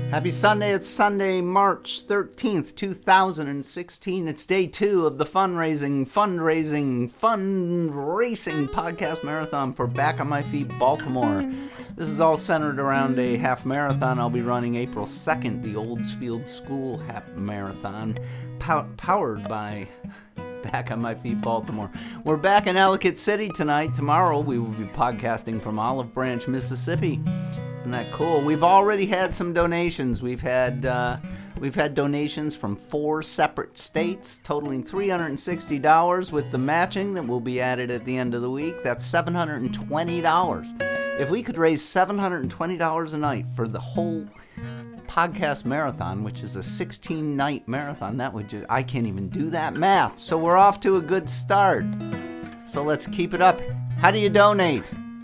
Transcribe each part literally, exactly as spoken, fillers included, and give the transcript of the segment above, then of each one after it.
Happy Sunday. It's Sunday, March thirteenth, two thousand sixteen. It's day two of the fundraising, fundraising, fund racing podcast marathon for Back on My Feet Baltimore. This is all centered around a half marathon I'll be running April second, the Oldsfield School Half Marathon, pow- powered by Back on My Feet Baltimore. We're back in Ellicott City tonight. Tomorrow we will be podcasting from Olive Branch, Mississippi. Isn't that cool? We've already had some donations. We've had uh, we've had donations from four separate states, totaling three hundred sixty dollars with the matching that will be added at the end of the week. That's seven hundred twenty dollars. If we could raise seven hundred twenty dollars a night for the whole podcast marathon, which is a sixteen-night marathon, that would just, I can't even do that math. So we're off to a good start. So let's keep it up. How do you donate?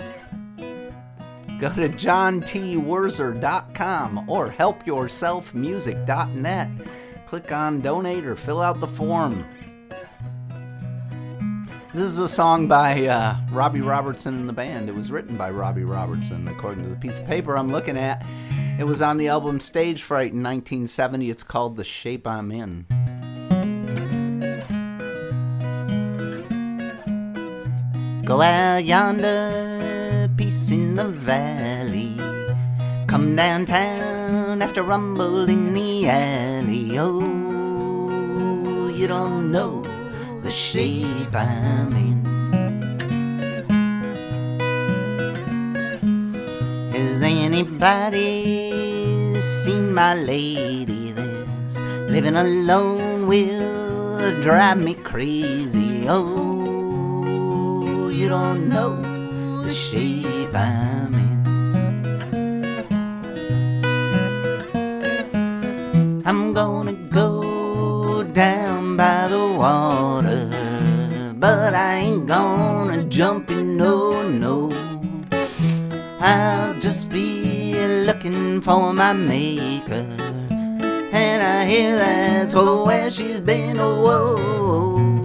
Go to john t werzer dot com or help yourself music dot net. Click on donate or fill out the form. This is a song by uh, Robbie Robertson and the band. It was written by Robbie Robertson, according to the piece of paper I'm looking at. It was on the album Stage Fright in nineteen seventy. It's called The Shape I'm In. Go out yonder, peace in the valley. Come downtown after rumble in the alley. Oh, you don't know the shape I'm in. Has anybody seen my lady? This living alone will drive me crazy. Oh, you don't know the shape I'm in. I'm gonna go down by the water, but I ain't gonna jump in, no, no. I'll just be looking for my maker, and I hear that's where she's been, oh, oh, oh.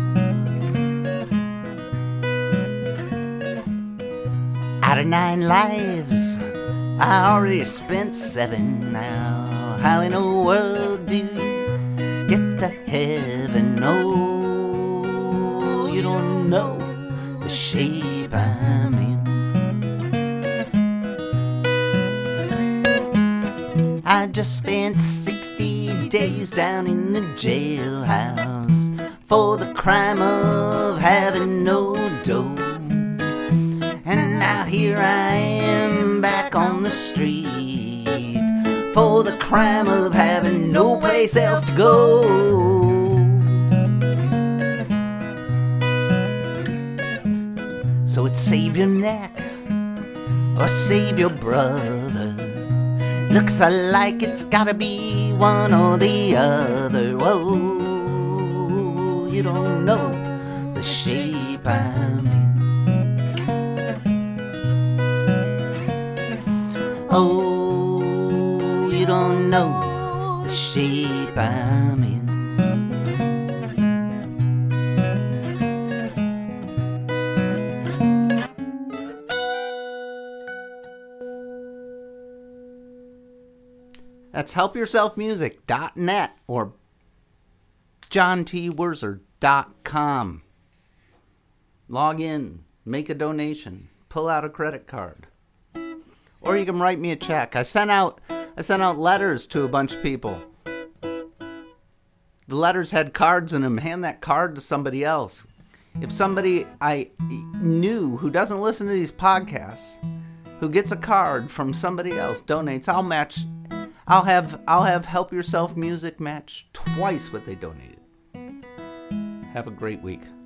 Out of nine lives, I already spent seven now. How in the world do you get to heaven? Oh, you don't know the shape I'm in. I just spent sixty days down in the jailhouse for the crime of having no dough. And now here I am back on the street for the crime of having no place else to go. So it's save your neck or save your brother. Looks like it's gotta be one or the other. Whoa, you don't know the shape I'm in. Oh, you don't know the shape I'm in. That's help yourself music dot net or john t werzer dot com. Log in, make a donation, pull out a credit card. Or you can write me a check. I sent out I sent out letters to a bunch of people. The letters had cards in them. Hand that card to somebody else. If somebody I knew who doesn't listen to these podcasts, who gets a card from somebody else, donates, I'll match I'll have I'll have Help Yourself Music match twice what they donated. Have a great week.